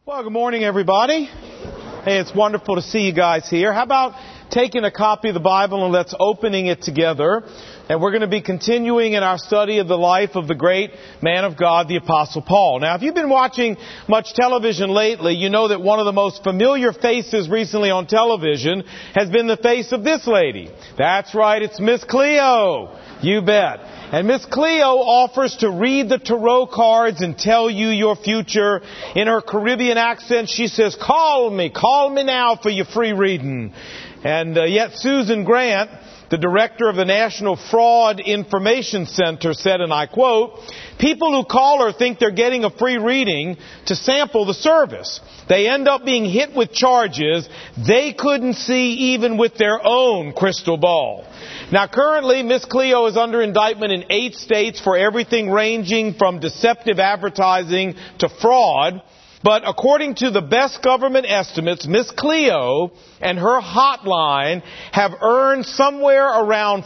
Well, good morning, everybody. Hey, it's wonderful to see you guys here. How about taking a copy of the Bible and let's opening it together. And we're going to be continuing in our study of the life of the great man of God, the Apostle Paul. Now, if you've been watching much television lately, you know that one of the most familiar faces recently on television has been the face of this lady. That's right, it's Miss Cleo. You bet. And Miss Cleo offers to read the tarot cards and tell you your future. In her Caribbean accent, she says, call me now for your free reading. And yet Susan Grant, the director of the National Fraud Information Center, said, and I quote, people who call her think they're getting a free reading to sample the service. They end up being hit with charges they couldn't see even with their own crystal ball. Now, currently, Miss Cleo is under indictment in 8 states for everything ranging from deceptive advertising to fraud. But according to the best government estimates, Miss Cleo and her hotline have earned somewhere around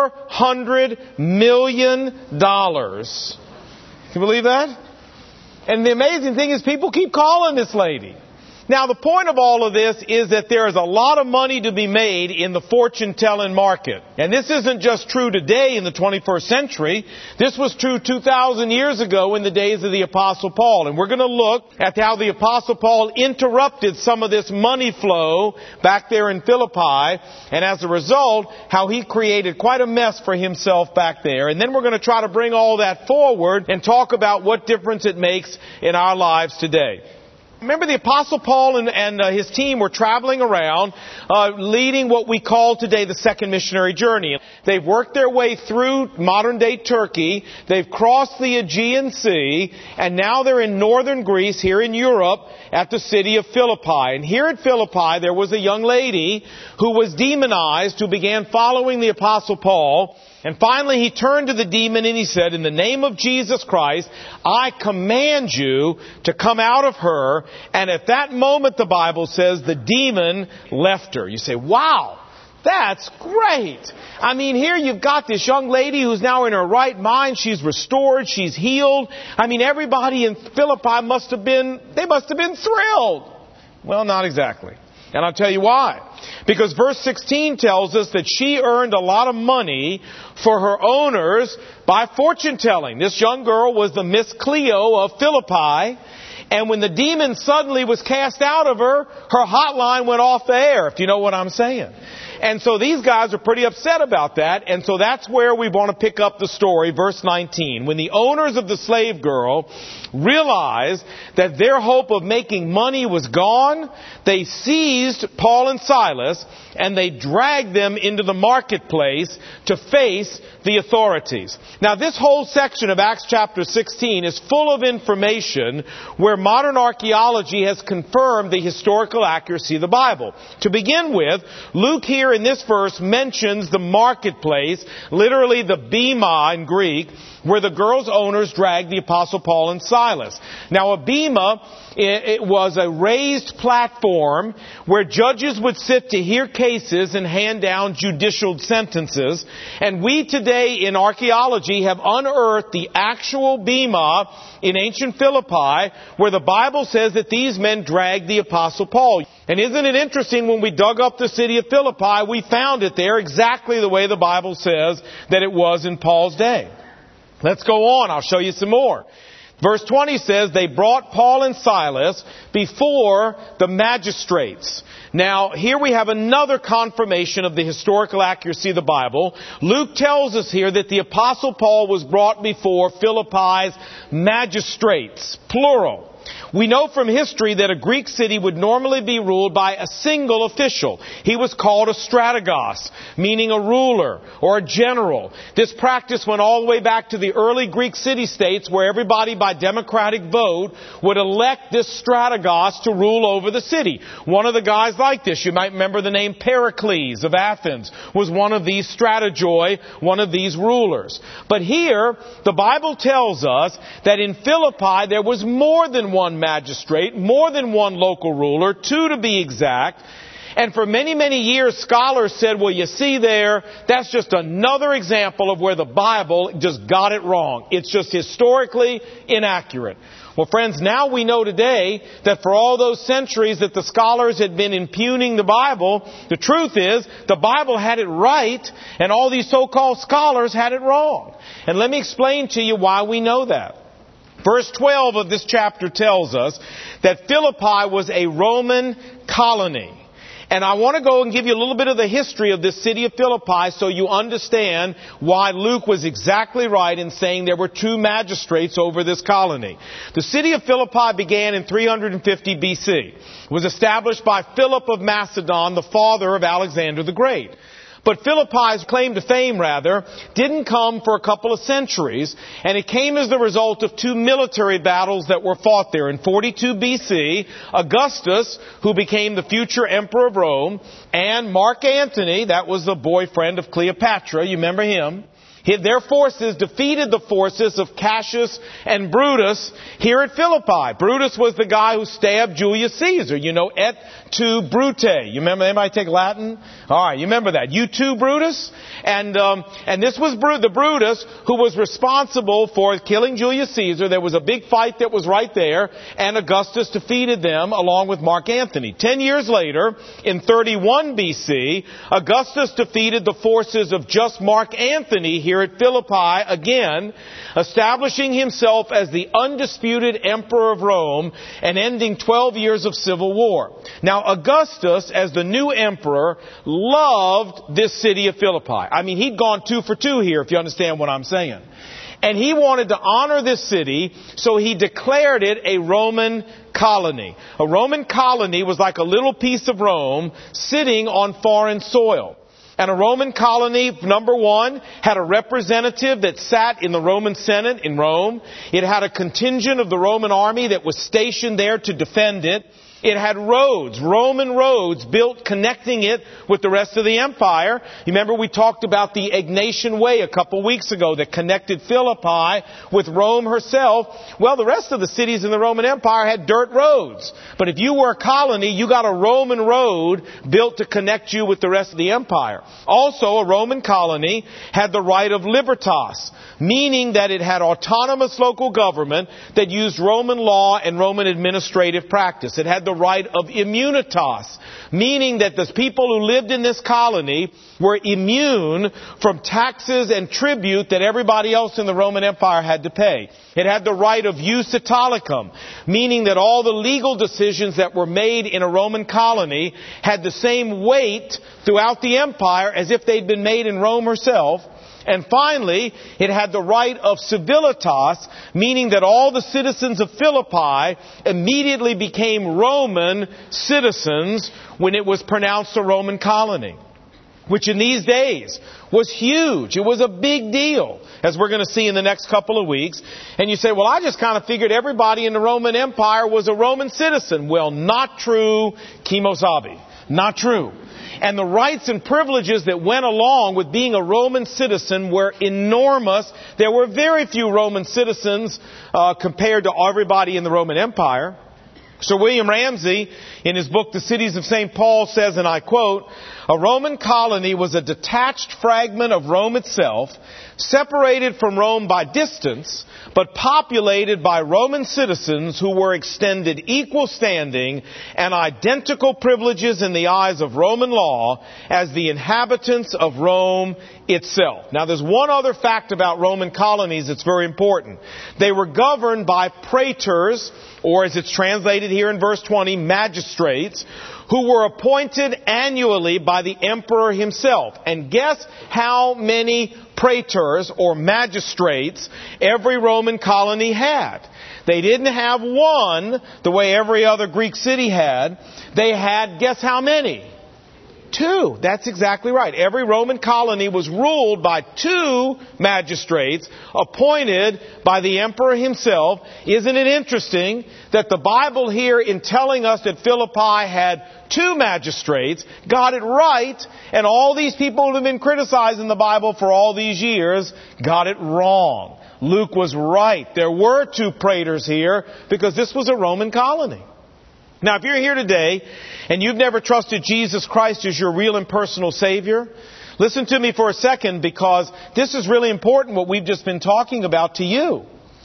$400 million. Can you believe that? And the amazing thing is people keep calling this lady. Now, the point of all of this is that there is a lot of money to be made in the fortune-telling market. And this isn't just true today in the 21st century. This was true 2,000 years ago in the days of the Apostle Paul. And we're going to look at how the Apostle Paul interrupted some of this money flow back there in Philippi. And as a result, how he created quite a mess for himself back there. And then we're going to try to bring all that forward and talk about what difference it makes in our lives today. Remember, the Apostle Paul and his team were traveling around, leading what we call today the second missionary journey. They've worked their way through modern-day Turkey. They've crossed the Aegean Sea, and now they're in northern Greece, here in Europe, at the city of Philippi. And here at Philippi, there was a young lady who was demonized, who began following the Apostle Paul. And finally, he turned to the demon and he said, in the name of Jesus Christ, I command you to come out of her. And at that moment, the Bible says, the demon left her. You say, wow, that's great. I mean, here you've got this young lady who's now in her right mind. She's restored. She's healed. I mean, everybody in Philippi must have been thrilled. Well, not exactly. And I'll tell you why. Because verse 16 tells us that she earned a lot of money for her owners by fortune telling. This young girl was the Miss Cleo of Philippi. And when the demon suddenly was cast out of her, her hotline went off the air, if you know what I'm saying. And so these guys are pretty upset about that. And so that's where we want to pick up the story, verse 19. When the owners of the slave girl realized that their hope of making money was gone, they seized Paul and Silas and they dragged them into the marketplace to face the authorities. Now, this whole section of Acts chapter 16 is full of information where modern archaeology has confirmed the historical accuracy of the Bible. To begin with, Luke here in this verse mentions the marketplace, literally the bema in Greek, where the girls' owners dragged the Apostle Paul and Silas. Now, a bema, it was a raised platform where judges would sit to hear cases and hand down judicial sentences. And we today in archaeology have unearthed the actual bema in ancient Philippi, where the Bible says that these men dragged the Apostle Paul. And isn't it interesting, when we dug up the city of Philippi, we found it there exactly the way the Bible says that it was in Paul's day. Let's go on. I'll show you some more. Verse 20 says, they brought Paul and Silas before the magistrates. Now, here we have another confirmation of the historical accuracy of the Bible. Luke tells us here that the Apostle Paul was brought before Philippi's magistrates, plural. We know from history that a Greek city would normally be ruled by a single official. He was called a strategos, meaning a ruler or a general. This practice went all the way back to the early Greek city-states, where everybody by democratic vote would elect this strategos to rule over the city. One of the guys like this, you might remember the name Pericles of Athens, was one of these strategoi, one of these rulers. But here, the Bible tells us that in Philippi there was more than one magistrate, more than one local ruler, 2 to be exact. And for many, many years, scholars said, well, you see there, that's just another example of where the Bible just got it wrong. It's just historically inaccurate. Well, friends, now we know today that for all those centuries that the scholars had been impugning the Bible, the truth is the Bible had it right and all these so-called scholars had it wrong. And let me explain to you why we know that. Verse 12 of this chapter tells us that Philippi was a Roman colony. And I want to go and give you a little bit of the history of this city of Philippi so you understand why Luke was exactly right in saying there were two magistrates over this colony. The city of Philippi began in 350 BC. It was established by Philip of Macedon, the father of Alexander the Great. But Philippi's claim to fame, didn't come for a couple of centuries, and it came as the result of two military battles that were fought there. In 42 BC, Augustus, who became the future emperor of Rome, and Mark Antony, that was the boyfriend of Cleopatra, you remember him, their forces defeated the forces of Cassius and Brutus here at Philippi. Brutus was the guy who stabbed Julius Caesar. You know, et tu, Brute. You remember, anybody take Latin? All right, you remember that. You too, Brutus? And this was the Brutus who was responsible for killing Julius Caesar. There was a big fight that was right there, and Augustus defeated them along with Mark Antony. 10 years later, in 31 BC, Augustus defeated the forces of just Mark Antony here at Philippi again, establishing himself as the undisputed emperor of Rome and ending 12 years of civil war. Now, Augustus, as the new emperor, loved this city of Philippi. I mean, he'd gone 2 for 2 here, if you understand what I'm saying. And he wanted to honor this city, so he declared it a Roman colony. A Roman colony was like a little piece of Rome sitting on foreign soil. And a Roman colony, number one, had a representative that sat in the Roman Senate in Rome. It had a contingent of the Roman army that was stationed there to defend it. It had roads, Roman roads, built connecting it with the rest of the empire. You remember we talked about the Egnatian Way a couple weeks ago that connected Philippi with Rome herself. Well, the rest of the cities in the Roman Empire had dirt roads. But if you were a colony, you got a Roman road built to connect you with the rest of the empire. Also, a Roman colony had the right of libertas, meaning that it had autonomous local government that used Roman law and Roman administrative practice. It had the right of immunitas, meaning that the people who lived in this colony were immune from taxes and tribute that everybody else in the Roman Empire had to pay. It had the right of jus italicum, meaning that all the legal decisions that were made in a Roman colony had the same weight throughout the empire as if they'd been made in Rome herself. And finally, it had the right of civilitas, meaning that all the citizens of Philippi immediately became Roman citizens when it was pronounced a Roman colony, which in these days was huge. It was a big deal, as we're going to see in the next couple of weeks. And you say, well, I just kind of figured everybody in the Roman Empire was a Roman citizen. Well, not true, Kimosabi. Not true. And the rights and privileges that went along with being a Roman citizen were enormous. There were very few Roman citizens compared to everybody in the Roman Empire. Sir William Ramsay, in his book, The Cities of St. Paul, says, and I quote, "A Roman colony was a detached fragment of Rome itself, separated from Rome by distance, but populated by Roman citizens who were extended equal standing and identical privileges in the eyes of Roman law as the inhabitants of Rome itself." Now, there's one other fact about Roman colonies that's very important. They were governed by praetors, or as it's translated here in verse 20, magistrates, who were appointed annually by the emperor himself. And guess how many praetors or magistrates every Roman colony had? They didn't have one the way every other Greek city had. They had, guess how many? 2. That's exactly right. Every Roman colony was ruled by 2 magistrates appointed by the emperor himself. Isn't it interesting that the Bible here, in telling us that Philippi had 2 magistrates, got it right, and all these people who have been criticizing the Bible for all these years got it wrong? Luke was right. There were 2 praetors here because this was a Roman colony. Now, if you're here today and you've never trusted Jesus Christ as your real and personal Savior, listen to me for a second, because this is really important, what we've just been talking about to you.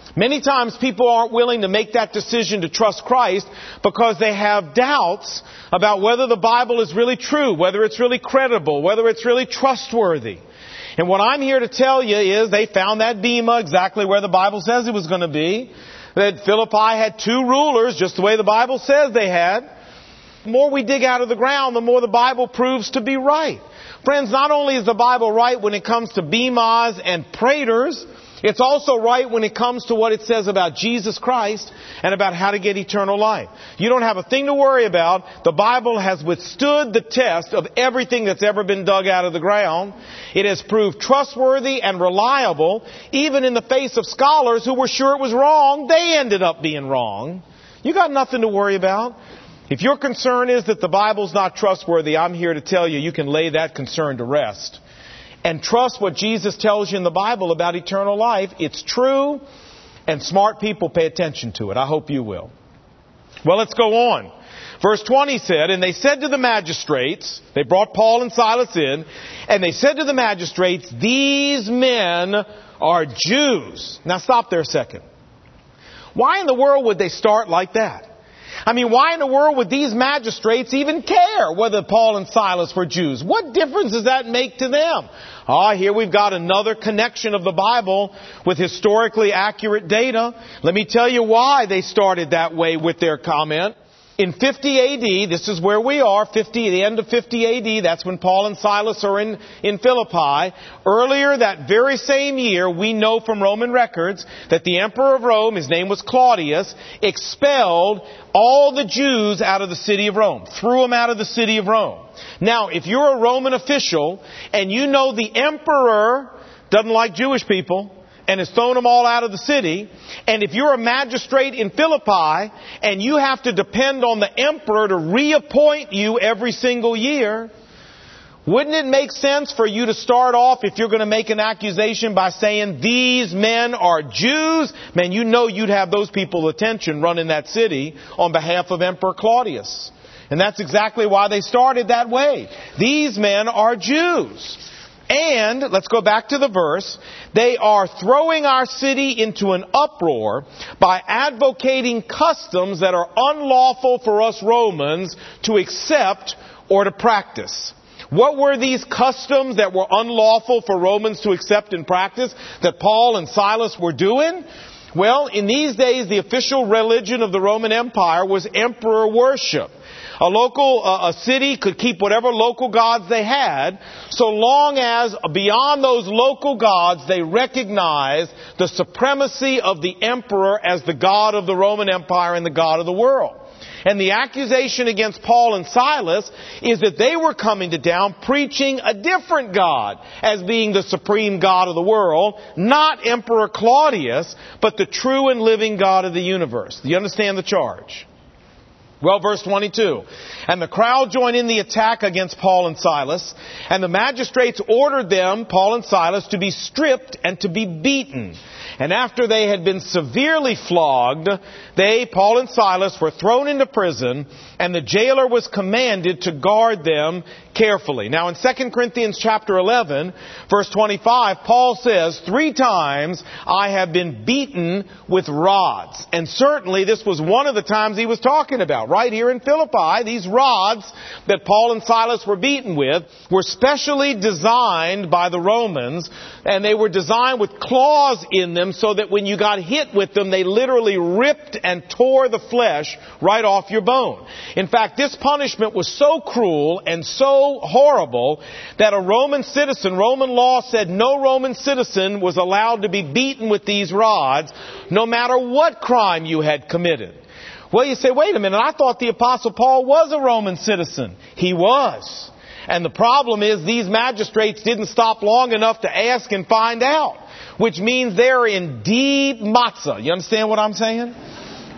Many times people aren't willing to make that decision to trust Christ because they have doubts about whether the Bible is really true, whether it's really credible, whether it's really trustworthy. And what I'm here to tell you is they found that bema exactly where the Bible says it was going to be. That Philippi had 2 rulers, just the way the Bible says they had. The more we dig out of the ground, the more the Bible proves to be right. Friends, not only is the Bible right when it comes to bemas and praetors, it's also right when it comes to what it says about Jesus Christ and about how to get eternal life. You don't have a thing to worry about. The Bible has withstood the test of everything that's ever been dug out of the ground. It has proved trustworthy and reliable, even in the face of scholars who were sure it was wrong. They ended up being wrong. You got nothing to worry about. If your concern is that the Bible's not trustworthy, I'm here to tell you, you can lay that concern to rest. And trust what Jesus tells you in the Bible about eternal life. It's true, and smart people pay attention to it. I hope you will. Well, let's go on. Verse 20 said, and they said to the magistrates, they brought Paul and Silas in, and they said to the magistrates, these men are Jews. Now stop there a second. Why in the world would they start like that? I mean, why in the world would these magistrates even care whether Paul and Silas were Jews? What difference does that make to them? Here we've got another connection of the Bible with historically accurate data. Let me tell you why they started that way with their comment. In 50 AD, this is where we are, the end of 50 AD, that's when Paul and Silas are in Philippi. Earlier that very same year, we know from Roman records that the emperor of Rome, his name was Claudius, expelled all the Jews out of the city of Rome, threw them out of the city of Rome. Now, if you're a Roman official and you know the emperor doesn't like Jewish people, and has thrown them all out of the city, and if you're a magistrate in Philippi, and you have to depend on the emperor to reappoint you every single year, wouldn't it make sense for you to start off, if you're going to make an accusation, by saying, these men are Jews? Man, you know you'd have those people's attention running that city on behalf of Emperor Claudius. And that's exactly why they started that way. These men are Jews. And, let's go back to the verse, they are throwing our city into an uproar by advocating customs that are unlawful for us Romans to accept or to practice. What were these customs that were unlawful for Romans to accept and practice that Paul and Silas were doing? Well, in these days, the official religion of the Roman Empire was emperor worship. A city could keep whatever local gods they had, so long as beyond those local gods they recognized the supremacy of the emperor as the God of the Roman Empire and the God of the world. And the accusation against Paul and Silas is that they were coming to town preaching a different God as being the supreme God of the world, not Emperor Claudius, but the true and living God of the universe. Do you understand the charge? Well, verse 22, and the crowd joined in the attack against Paul and Silas, and the magistrates ordered them, Paul and Silas, to be stripped and to be beaten. And after they had been severely flogged, they, Paul and Silas, were thrown into prison, and the jailer was commanded to guard them carefully. Now in 2 Corinthians chapter 11, verse 25, Paul says, 3 times I have been beaten with rods. And certainly this was one of the times he was talking about. Right here in Philippi, these rods that Paul and Silas were beaten with were specially designed by the Romans, and they were designed with claws in them so that when you got hit with them, they literally ripped and tore the flesh right off your bone. In fact, this punishment was so cruel and so horrible that a Roman citizen, Roman law said no Roman citizen was allowed to be beaten with these rods, no matter what crime you had committed. Well, you say, wait a minute, I thought the Apostle Paul was a Roman citizen. He was. And the problem is these magistrates didn't stop long enough to ask and find out, which means they're in deep matzah. You understand what I'm saying?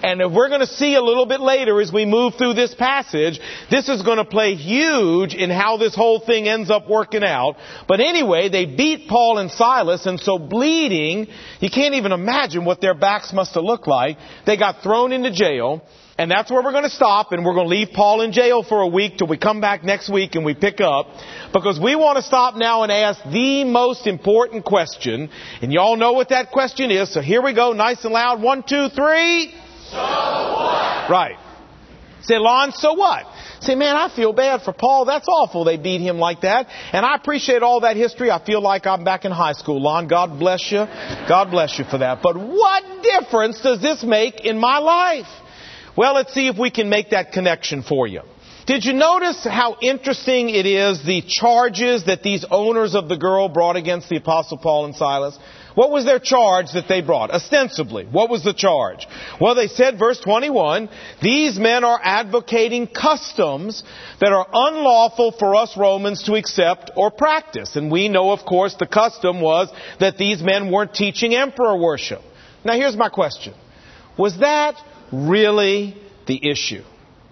And if we're going to see a little bit later as we move through this passage, this is going to play huge in how this whole thing ends up working out. But anyway, they beat Paul and Silas, and so bleeding, you can't even imagine what their backs must have looked like. They got thrown into jail. And that's where we're going to stop, and we're going to leave Paul in jail for a week till we come back next week and we pick up. Because we want to stop now and ask the most important question. And y'all know what that question is, so here we go, nice and loud. 1, 2, 3. So what? Right. Say, Lon, so what? Say, man, I feel bad for Paul. That's awful they beat him like that. And I appreciate all that history. I feel like I'm back in high school. Lon, God bless you. God bless you for that. But what difference does this make in my life? Well, let's see if we can make that connection for you. Did you notice how interesting it is, the charges that these owners of the girl brought against the Apostle Paul and Silas? What was their charge that they brought? Ostensibly, what was the charge? Well, they said, verse 21, these men are advocating customs that are unlawful for us Romans to accept or practice. And we know, of course, the custom was that these men weren't teaching emperor worship. Now, here's my question. Was that really the issue?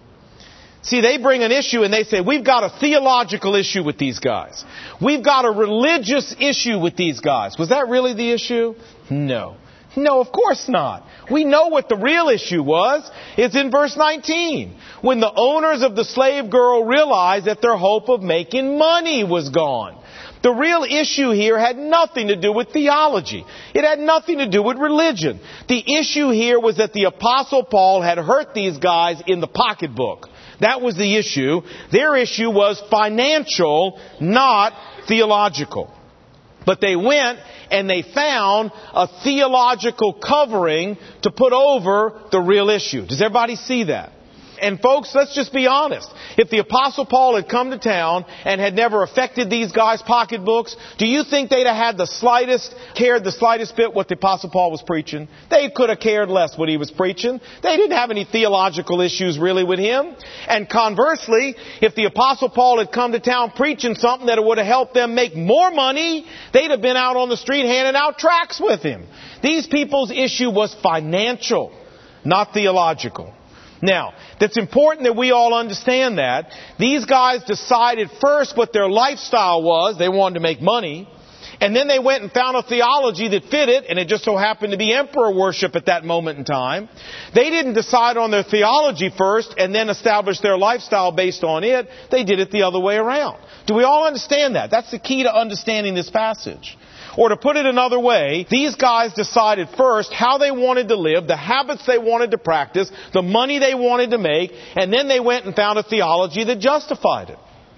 See, they bring an issue and they say, we've got a theological issue with these guys. We've got a religious issue with these guys. Was that really the issue? No. No, of course not. We know what the real issue was. It's in verse 19. When the owners of the slave girl realized that their hope of making money was gone. The real issue here had nothing to do with theology. It had nothing to do with religion. The issue here was that the Apostle Paul had hurt these guys in the pocketbook. That was the issue. Their issue was financial, not theological. But they went and they found a theological covering to put over the real issue. Does everybody see that? And folks, let's just be honest. If the Apostle Paul had come to town and had never affected these guys' pocketbooks, do you think they'd have had cared the slightest bit what the Apostle Paul was preaching? They could have cared less what he was preaching. They didn't have any theological issues really with him. And conversely, if the Apostle Paul had come to town preaching something that would have helped them make more money, they'd have been out on the street handing out tracts with him. These people's issue was financial, not theological. Now, it's important that we all understand that. These guys decided first what their lifestyle was. They wanted to make money. And then they went and found a theology that fit it, and it just so happened to be emperor worship at that moment in time. They didn't decide on their theology first and then establish their lifestyle based on it. They did it the other way around. Do we all understand that? That's the key to understanding this passage. Or to put it another way, these guys decided first how they wanted to live, the habits they wanted to practice, the money they wanted to make, and then they went and found a theology that justified it.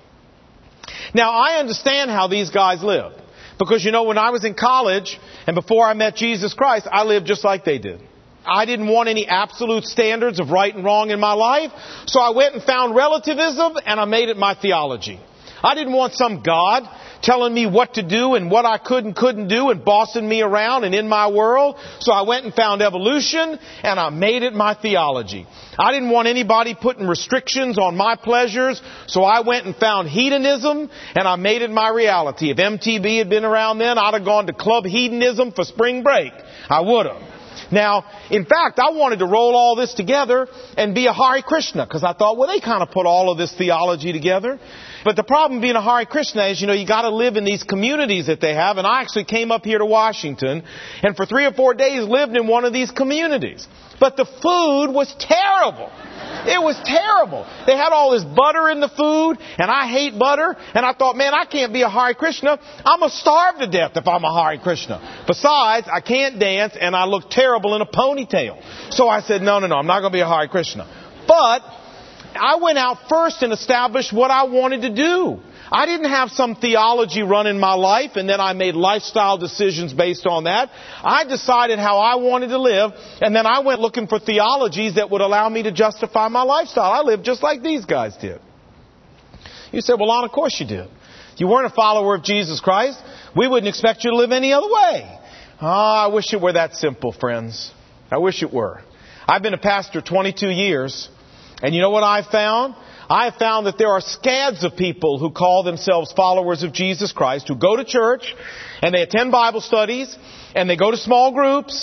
Now, I understand how these guys lived. Because, when I was in college and before I met Jesus Christ, I lived just like they did. I didn't want any absolute standards of right and wrong in my life, so I went and found relativism and I made it my theology. I didn't want some God telling me what to do and what I could and couldn't do and bossing me around and in my world. So I went and found evolution and I made it my theology. I didn't want anybody putting restrictions on my pleasures. So I went and found hedonism and I made it my reality. If MTV had been around then, I'd have gone to Club Hedonism for spring break. I would have. Now, in fact, I wanted to roll all this together and be a Hare Krishna because I thought, well, they kind of put all of this theology together. But the problem being a Hare Krishna is, you got to live in these communities that they have. And I actually came up here to Washington and for 3 or 4 days lived in one of these communities. But the food was terrible. It was terrible. They had all this butter in the food, and I hate butter. And I thought, man, I can't be a Hare Krishna. I'm going to starve to death if I'm a Hare Krishna. Besides, I can't dance, and I look terrible in a ponytail. So I said, no, I'm not going to be a Hare Krishna. But I went out first and established what I wanted to do. I didn't have some theology run in my life and then I made lifestyle decisions based on that. I decided how I wanted to live and then I went looking for theologies that would allow me to justify my lifestyle. I lived just like these guys did. You said, well, Lon, of course you did. You weren't a follower of Jesus Christ. We wouldn't expect you to live any other way. Oh, I wish it were that simple, friends. I wish it were. I've been a pastor 22 years. And you know what I've found? I've found that there are scads of people who call themselves followers of Jesus Christ, who go to church, and they attend Bible studies, and they go to small groups,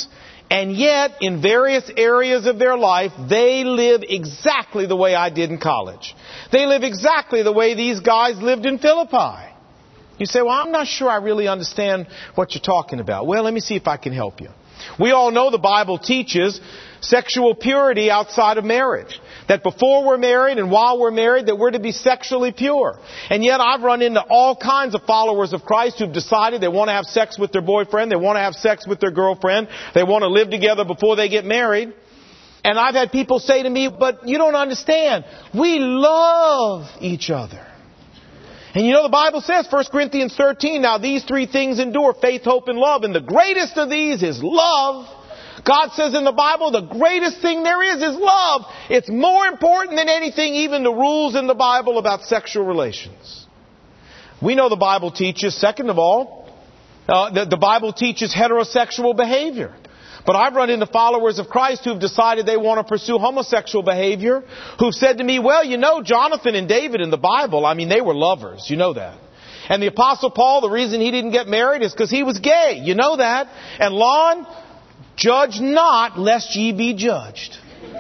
And yet, in various areas of their life, they live exactly the way I did in college. They live exactly the way these guys lived in Philippi. You say, well, I'm not sure I really understand what you're talking about. Well, let me see if I can help you. We all know the Bible teaches sexual purity outside of marriage. That before we're married and while we're married, that we're to be sexually pure. And yet I've run into all kinds of followers of Christ who've decided they want to have sex with their boyfriend, they want to have sex with their girlfriend, they want to live together before they get married. And I've had people say to me, but you don't understand. We love each other. And you know the Bible says, 1 Corinthians 13, now these three things endure, faith, hope, and love. And the greatest of these is love. God says in the Bible, the greatest thing there is love. It's more important than anything, even the rules in the Bible about sexual relations. We know the Bible teaches, second of all, the Bible teaches heterosexual behavior. But I've run into followers of Christ who've decided they want to pursue homosexual behavior, who've said to me, well, you know, Jonathan and David in the Bible, I mean, they were lovers. You know that. And the Apostle Paul, the reason he didn't get married is because he was gay. You know that. And Lon, judge not, lest ye be judged.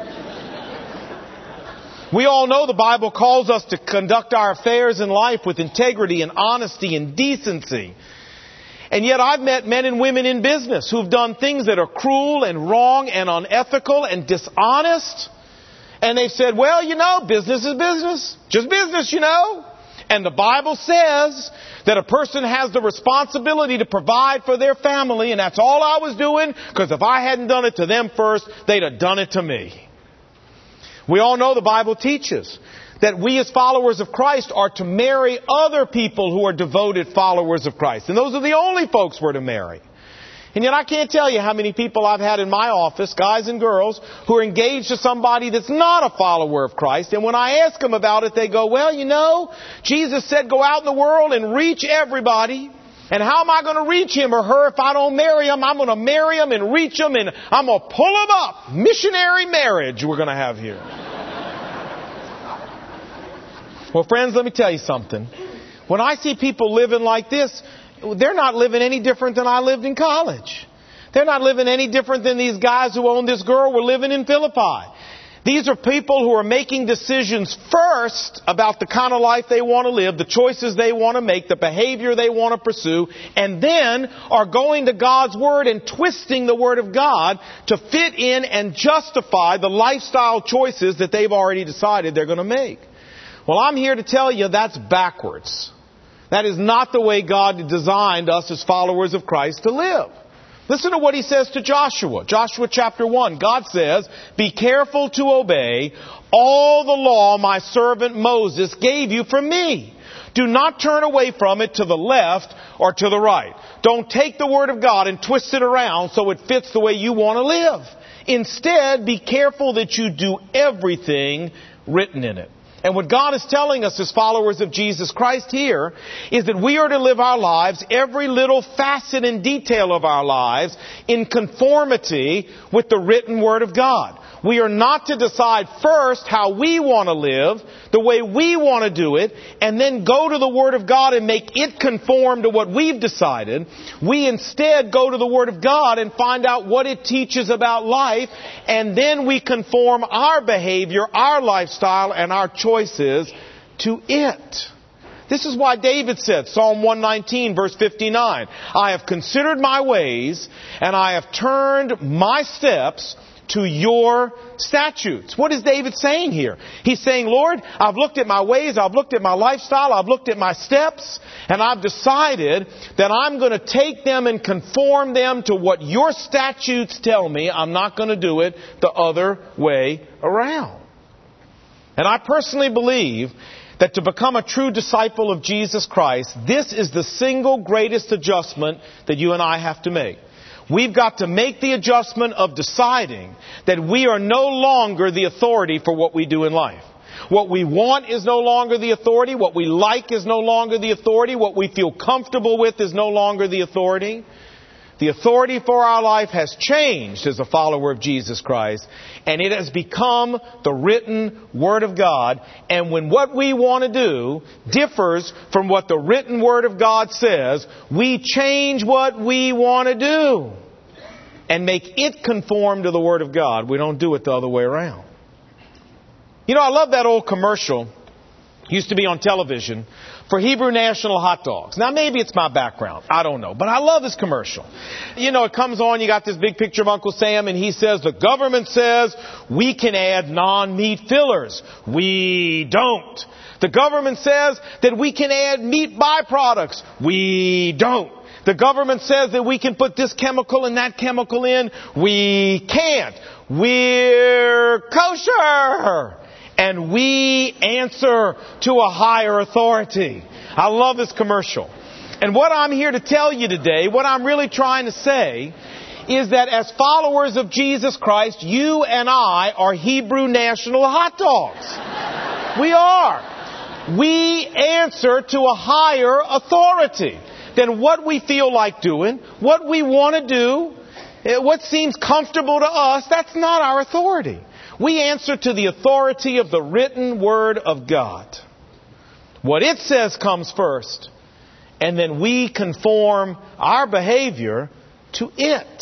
We all know the Bible calls us to conduct our affairs in life with integrity and honesty and decency. And yet I've met men and women in business who've done things that are cruel and wrong and unethical and dishonest. And they've said, well, you know, business is business. Just business, you know. And the Bible says that a person has the responsibility to provide for their family. And that's all I was doing, because if I hadn't done it to them first, they'd have done it to me. We all know the Bible teaches that we as followers of Christ are to marry other people who are devoted followers of Christ. And those are the only folks we're to marry. And yet I can't tell you how many people I've had in my office, guys and girls, who are engaged to somebody that's not a follower of Christ. And when I ask them about it, they go, well, you know, Jesus said go out in the world and reach everybody. And how am I going to reach him or her if I don't marry them? I'm going to marry them and reach them, and I'm going to pull them up. Missionary marriage we're going to have here. Well, friends, let me tell you something. When I see people living like this, they're not living any different than I lived in college. They're not living any different than these guys who own this girl were living in Philippi. These are people who are making decisions first about the kind of life they want to live, the choices they want to make, the behavior they want to pursue, and then are going to God's Word and twisting the Word of God to fit in and justify the lifestyle choices that they've already decided they're going to make. Well, I'm here to tell you that's backwards. That is not the way God designed us as followers of Christ to live. Listen to what he says to Joshua. Joshua chapter 1. God says, be careful to obey all the law my servant Moses gave you from me. Do not turn away from it to the left or to the right. Don't take the Word of God and twist it around so it fits the way you want to live. Instead, be careful that you do everything written in it. And what God is telling us as followers of Jesus Christ here is that we are to live our lives, every little facet and detail of our lives, in conformity with the written Word of God. We are not to decide first how we want to live, the way we want to do it, and then go to the Word of God and make it conform to what we've decided. We instead go to the Word of God and find out what it teaches about life, and then we conform our behavior, our lifestyle, and our choices to it. This is why David said, Psalm 119, verse 59, I have considered my ways, and I have turned my steps to your statutes. What is David saying here? He's saying, Lord, I've looked at my ways, I've looked at my lifestyle, I've looked at my steps, and I've decided that I'm going to take them and conform them to what your statutes tell me. I'm not going to do it the other way around. And I personally believe that to become a true disciple of Jesus Christ, this is the single greatest adjustment that you and I have to make. We've got to make the adjustment of deciding that we are no longer the authority for what we do in life. What we want is no longer the authority. What we like is no longer the authority. What we feel comfortable with is no longer the authority. The authority for our life has changed as a follower of Jesus Christ, and it has become the written Word of God. And when what we want to do differs from what the written Word of God says, we change what we want to do. and make it conform to the Word of God. We don't do it the other way around. You know, I love that old commercial. Used to be on television for Hebrew National hot dogs. Now, maybe it's my background. I don't know. But I love this commercial. You know, it comes on, you got this big picture of Uncle Sam, and he says, the government says we can add non-meat fillers. We don't. The government says that we can add meat byproducts. We don't. The government says that we can put this chemical and that chemical in. We can't. We're kosher. And we answer to a higher authority. I love this commercial. And what I'm here to tell you today, what I'm really trying to say, is that as followers of Jesus Christ, you and I are Hebrew National hot dogs. We are. We answer to a higher authority than what we feel like doing, what we want to do, what seems comfortable to us. That's not our authority. We answer to the authority of the written Word of God. What it says comes first, and then we conform our behavior to it.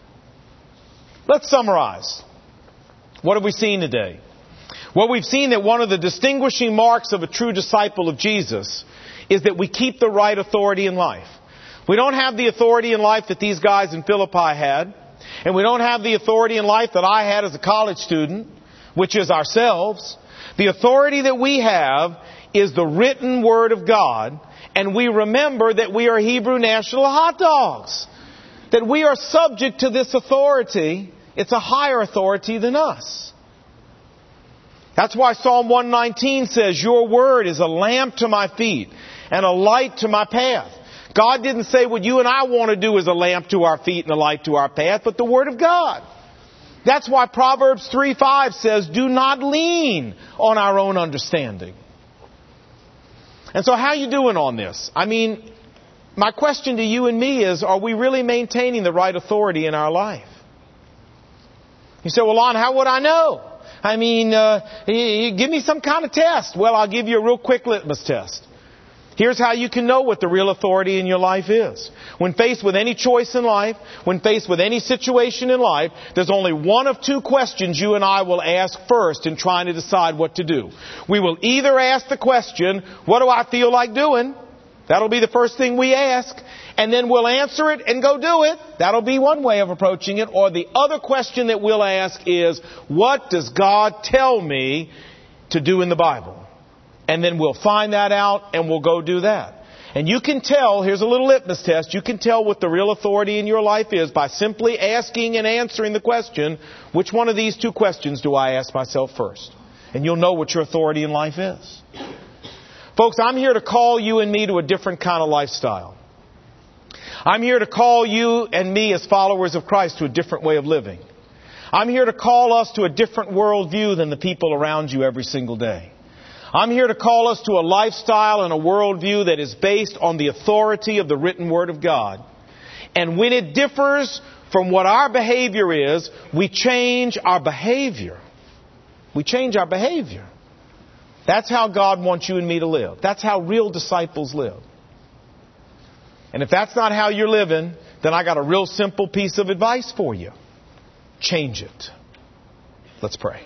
Let's summarize. What have we seen today? Well, we've seen that one of the distinguishing marks of a true disciple of Jesus is that we keep the right authority in life. We don't have the authority in life that these guys in Philippi had. And we don't have the authority in life that I had as a college student, which is ourselves. The authority that we have is the written Word of God. And we remember that we are Hebrew National hot dogs. That we are subject to this authority. It's a higher authority than us. That's why Psalm 119 says, your Word is a lamp to my feet and a light to my path. God didn't say what you and I want to do is a lamp to our feet and a light to our path, but the Word of God. That's why Proverbs 3:5 says, do not lean on our own understanding. And so how are you doing on this? I mean, my question to you and me is, are we really maintaining the right authority in our life? You say, well, Lon, how would I know? I mean, give me some kind of test. Well, I'll give you a real quick litmus test. Here's how you can know what the real authority in your life is. When faced with any choice in life, when faced with any situation in life, there's only one of two questions you and I will ask first in trying to decide what to do. We will either ask the question, what do I feel like doing? That'll be the first thing we ask. And then we'll answer it and go do it. That'll be one way of approaching it. Or the other question that we'll ask is, what does God tell me to do in the Bible? And then we'll find that out and we'll go do that. And you can tell, here's a little litmus test, you can tell what the real authority in your life is by simply asking and answering the question, which one of these two questions do I ask myself first? And you'll know what your authority in life is. Folks, I'm here to call you and me to a different kind of lifestyle. I'm here to call you and me as followers of Christ to a different way of living. I'm here to call us to a different worldview than the people around you every single day. I'm here to call us to a lifestyle and a worldview that is based on the authority of the written Word of God. And when it differs from what our behavior is, we change our behavior. We change our behavior. That's how God wants you and me to live. That's how real disciples live. And if that's not how you're living, then I got a real simple piece of advice for you. Change it. Let's pray.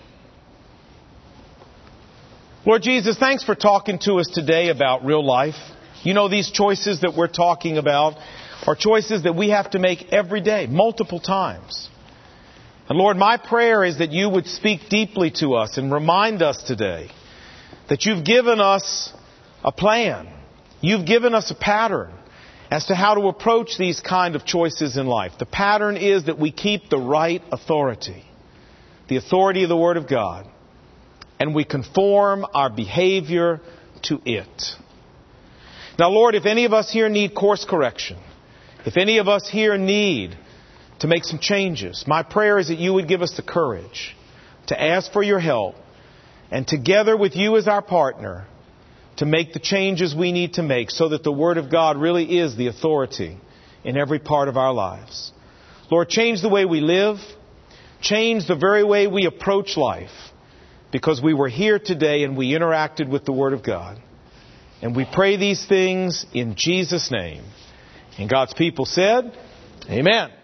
Lord Jesus, thanks for talking to us today about real life. You know, these choices that we're talking about are choices that we have to make every day, multiple times. And Lord, my prayer is that you would speak deeply to us and remind us today that you've given us a plan. You've given us a pattern as to how to approach these kind of choices in life. The pattern is that we keep the right authority, the authority of the Word of God. And we conform our behavior to it. Now, Lord, if any of us here need course correction, if any of us here need to make some changes, my prayer is that you would give us the courage to ask for your help and together with you as our partner to make the changes we need to make so that the Word of God really is the authority in every part of our lives. Lord, change the way we live. Change the very way we approach life. Because we were here today and we interacted with the Word of God. And we pray these things in Jesus' name. And God's people said, Amen.